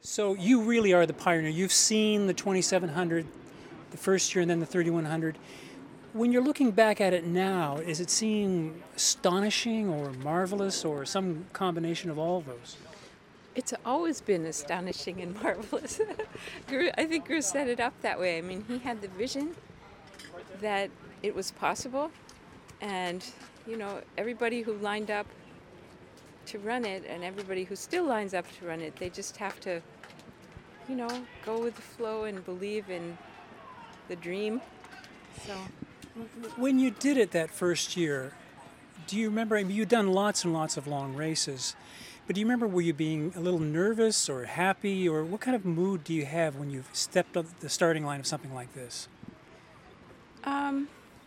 So you really are the pioneer. You've seen the 2700 the first year and then the 3100. When you're looking back at it now, is it seem astonishing or marvelous or some combination of all of those? It's always been astonishing and marvelous. I think Guru set it up that way. I mean, he had the vision that it was possible, and everybody who lined up to run it, and everybody who still lines up to run it, they just have to, go with the flow and believe in the dream. So When you did it that first year, do you remember? I mean, you'd done lots and lots of long races, but do you remember, were you being a little nervous or happy, or what kind of mood do you have when you've stepped up the starting line of something like this? um,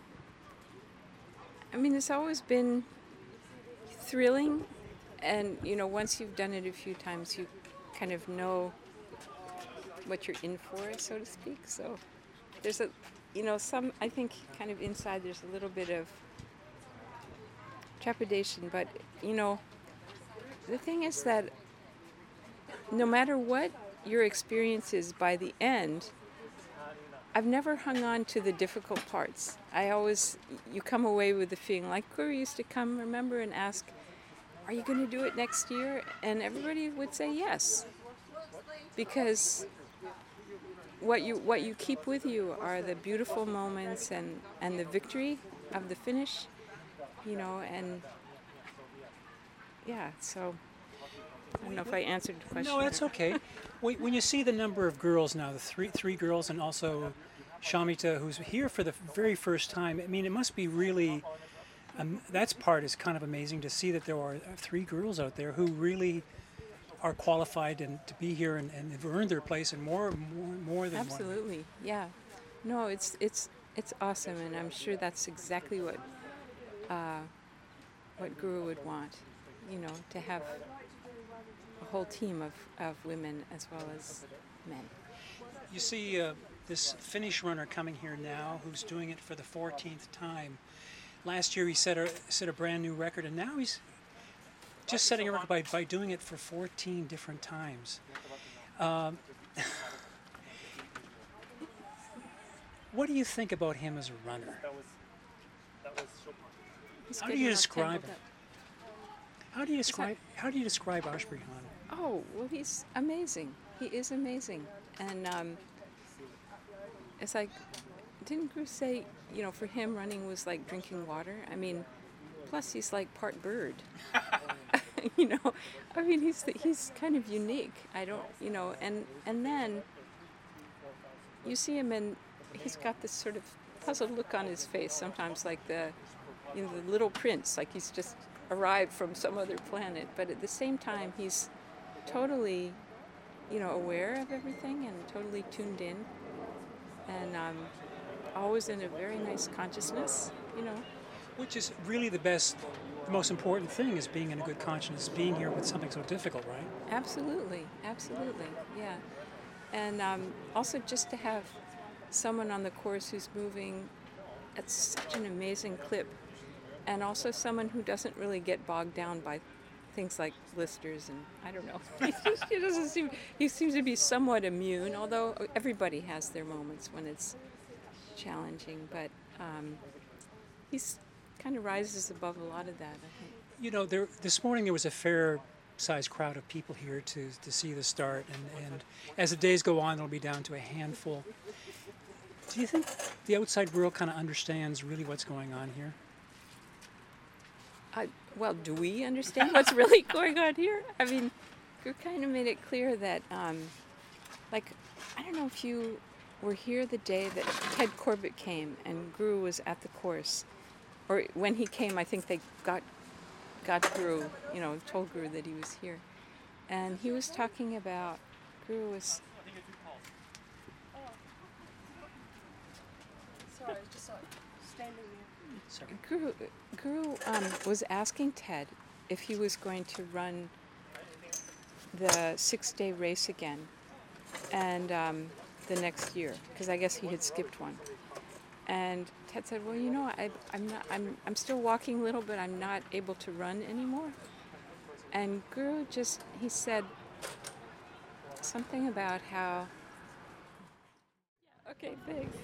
I mean, it's always been thrilling, and once you've done it a few times, you kind of know what you're in for, so to speak. So there's some, I think, kind of inside there's a little bit of trepidation, but the thing is that no matter what your experience is by the end, I've never hung on to the difficult parts. You come away with the feeling like Guru used to come, remember, and ask, are you going to do it next year? And everybody would say yes, because what you keep with you are the beautiful moments and the victory of the finish, and yeah, so I don't know if I answered the question. No, that's okay. When you see the number of girls now, the three girls, and also Shamita, who's here for the very first time, I mean, it must be really, that part is kind of amazing to see that there are three girls out there who really are qualified and to be here and have earned their place, and more than one. Absolutely, yeah. No, it's awesome, and I'm sure that's exactly what Guru would want, to have a whole team of women as well as men. You see this Finnish runner coming here now who's doing it for the 14th time. Last year he set a brand new record, and now he's just setting a record by doing it for 14 different times. What do you think about him as a runner? How do you describe him? How do you describe Ashbury Han? Oh, well, he's amazing. He is amazing. And it's like, didn't Guru say, for him running was like drinking water? I mean, plus he's like part bird. I mean, he's kind of unique. I don't, and then you see him and he's got this sort of puzzled look on his face sometimes, like the little prince, like he's just arrived from some other planet. But at the same time, he's totally, aware of everything and totally tuned in, and always in a very nice consciousness, Which is really the most important thing, is being in a good consciousness, being here with something so difficult, right? Absolutely, yeah. And also just to have someone on the course who's moving at such an amazing clip, and also someone who doesn't really get bogged down by things like blisters, and I don't know. He seems to be somewhat immune, although everybody has their moments when it's challenging, but he's kind of rises above a lot of that, I think. This morning there was a fair-sized crowd of people here to see the start, and as the days go on, it'll be down to a handful. Do you think the outside world kind of understands really what's going on here? Well, do we understand what's really going on here? I mean, Guru kind of made it clear that, I don't know if you were here the day that Ted Corbett came and Guru was at the course. Or when he came, I think they got Guru, told Guru that he was here. And he was talking about, Guru was... Sorry, just standing there. Guru was asking Ted if he was going to run the 6-day race again, and the next year, because I guess he had skipped one. And Ted said, "Well, I'm still walking a little, but I'm not able to run anymore." And Guru he said, Something about how. Okay, thanks.